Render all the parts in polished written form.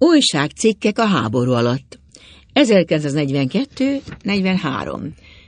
Újságcikkek a háború alatt. 1942-43.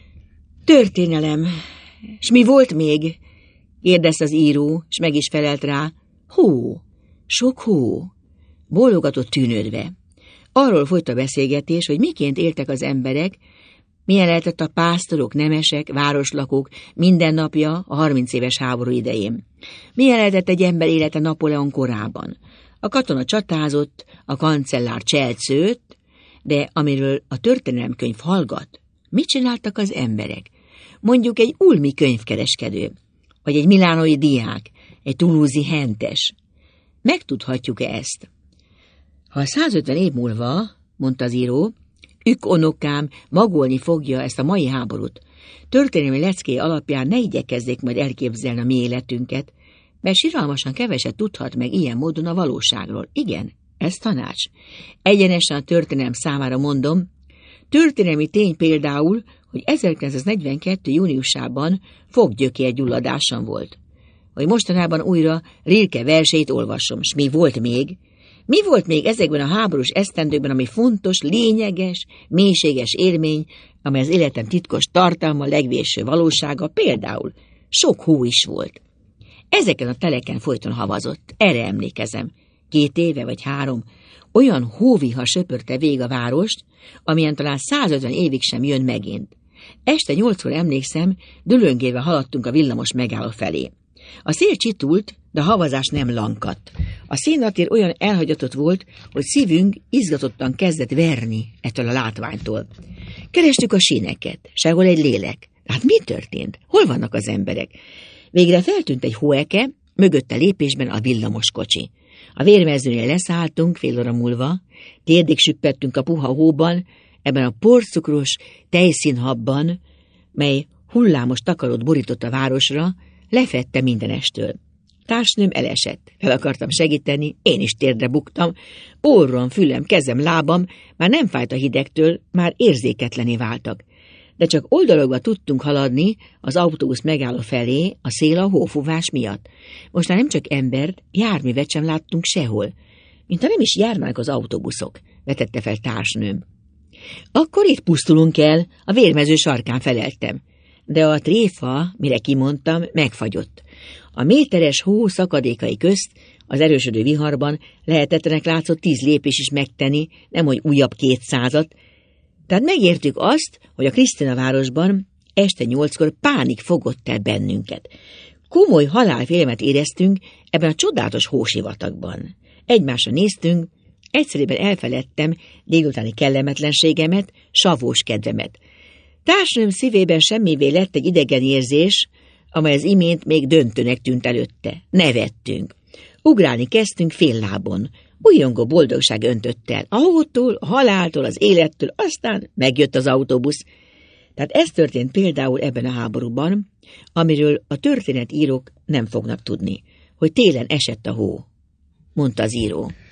Történelem. S mi volt még? Kérdezte az író, s meg is felelt rá. Hó. Sok hó. Bólogatott tűnődve. Arról folyt a beszélgetés, hogy miként éltek az emberek, milyen lehetett a pásztorok, nemesek, városlakók mindennapja a 30 éves háború idején. Milyen lehetett egy ember élete Napóleon korában. A katona csatázott, a kancellár cselcőt, de amiről a történelemkönyv hallgat, mit csináltak az emberek? Mondjuk egy ulmi könyvkereskedő, vagy egy milánói diák, egy toulouse-i hentes. Megtudhatjuk-e ezt? Ha 150 év múlva, mondta az író, unokám magolni fogja ezt a mai háborút, történelmi leckéi alapján ne igyekezzék majd elképzelni a mi életünket, mert siralmasan keveset tudhat meg ilyen módon a valóságról. Igen, ez tanács. Egyenesen a történelem számára mondom, történelmi tény például, hogy 1942. júniusában foggyökérgyulladásom volt. Hogy mostanában újra Rilke verseit olvasom, s mi volt még? Mi volt még ezekben a háborús esztendőkben, ami fontos, lényeges, mélységes élmény, amely az életem titkos tartalma, legvégső valósága, például sok hó is volt. Ezeken a teleken folyton havazott, erre emlékezem. 2 éve vagy 3 olyan hóviha söpörte végig a várost, amilyen talán 150 évig sem jön megint. Este 8-kor emlékszem, dülöngélve haladtunk a villamos megálló felé. A szél csitult, de a havazás nem lankadt. A színnatér olyan elhagyatott volt, hogy szívünk izgatottan kezdett verni ettől a látványtól. Kerestük a síneket, sehol egy lélek. Hát mi történt? Hol vannak az emberek? Végre feltűnt egy hóeke, mögötte lépésben a villamos kocsi. A vérmezőnél leszálltunk fél óra múlva, térdig süppettünk a puha hóban, ebben a porcukros tejszínhabban, mely hullámos takarót borított a városra, lefedte mindenestől. Társnőm elesett, fel akartam segíteni, én is térdre buktam, orrom, fülem, kezem, lábam már nem fájt a hidegtől, már érzéketlené váltak. De csak oldalokba tudtunk haladni az autóbusz megálló felé a szél a hófúvás miatt. Most már nem csak embert, járművet sem láttunk sehol, mintha nem is járnának az autóbuszok, vetette fel társnőm. Akkor itt pusztulunk el, a vérmező sarkán feleltem. De a tréfa, mire kimondtam, megfagyott. A méteres hó szakadékai közt az erősödő viharban lehetetlenek látszott 10 lépés is megtenni, nemhogy újabb 200-at, tehát megértük azt, hogy a Krisztina városban este 8-kor pánik fogott el bennünket. Komoly halálfélelmet éreztünk ebben a csodálatos hósivatagban. Egymásra néztünk, egyszerűen elfeledtem délutáni kellemetlenségemet, savós kedvemet. Társnőm szívében semmivé lett egy idegen érzés, amely az imént még döntőnek tűnt előtte. Nevettünk. Ugrálni kezdtünk fél lábon. Újongó boldogság öntött el. A hótól, a haláltól, az élettől, aztán megjött az autóbusz. Tehát ez történt például ebben a háborúban, amiről a történetírók nem fognak tudni, hogy télen esett a hó, mondta az író.